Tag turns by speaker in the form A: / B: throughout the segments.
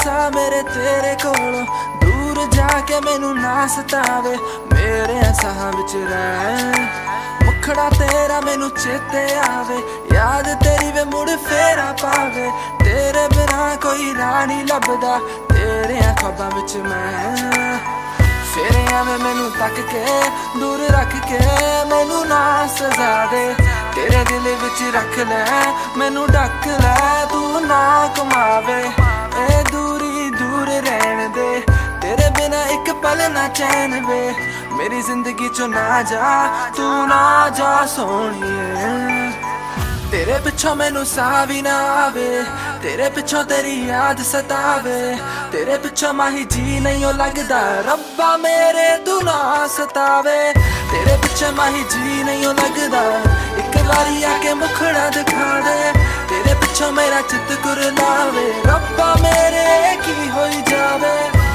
A: सा मेरे तेरे कोलों दूर जाके मैनू ना सतावे। मेरे साह विच रह मुखड़ा तेरा मैनू चेते आवे। याद तेरी वे मुड़ फेरा पावे। तेरे बिना कोई राह नहीं लभदा तेरे ख्वाबां विच मैं। फिर एवें मैनू तक के दूर रख के मैनू ना सजा दे। तेरे दिल विच रख ले मैनू ढक ले तू ना कमावे। ए दूरी दूर रहन दे तेरे बिना एक पल ना चैन वे। मेरी जिंदगी चो ना जा तू ना जा सोनिए। तेरे पिछों मैनू साह भी ना आवे। तेरे पिछों तेरी याद सतावे। तेरे पिछों माही जी नहीं हो लगदा रब्बा मेरे तू ना सतावे। तेरे पिछे माही जी नहीं हो लगदा एक बारी आके मुखड़ा दिखा दे। तेरे पिछों मेरा चित कुरलावे रब्बा मेरे की होई जावे।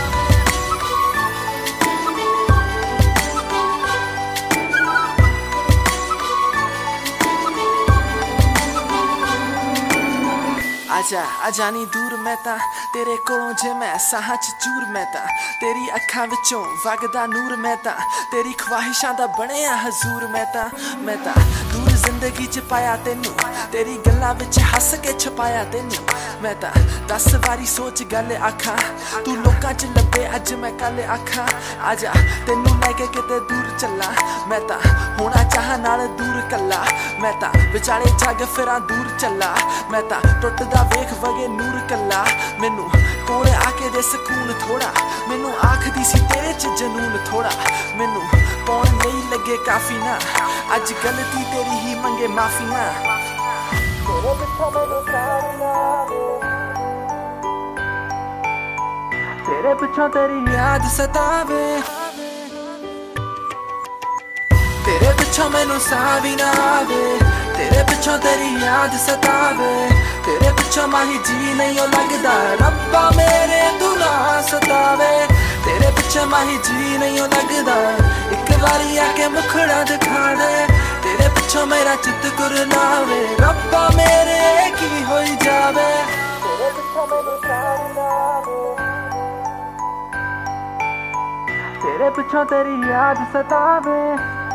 A: आजा आजा नी दूर मैं ता तेरे कोलों जे मैं साह च चूर। मैं ता तेरी अखां विचों वगदा नूर। मैं ता तेरी ख्वाहिशां दा बणिया हजूर। मैं ता दूर जिंदगी च पाया तेनू तेरी गल्लां विच हस के छपाया तेनू। मैं ता 10 वारी सोच गल आखां तू लोकां च लब्बे अज मैं कल आखां। आजा तेनू लैके किते दूर चला। मैं ता होना चाह नाल दूर कला। मैं ता विचाले जग फिरां दूर चला। मैं ता टुटदा वेख वगे नूर कला। मैनू कोल आके दे सकून थोड़ा। मैनू आखदी सी तेरे च जनून थोड़ा। मैनू कौन नहीं लगे काफी ना अज गलती तेरी ही मंगे माफी ना। तेरे पिछों मैनू सारी आवे। तेरे पिछों तेरी याद सतावे। तेरे पिछों मैनू साह भी ना आवे। तेरे पिछों तेरी याद सतावे। तेरे पिछों माही जी नहीं हो लगदा रब्बा मेरे तू ना सतावे। तेरे पिछे माही जी नहीं हो लगदा एक बारी आके मुखड़ा दिखा दे। तेरे पिछों मेरा चित कुरलावे रब्बा मेरे की होई जावे। तेरे पिछों मैनू सारी आवे। तेरे पिछों तेरी याद सतावे।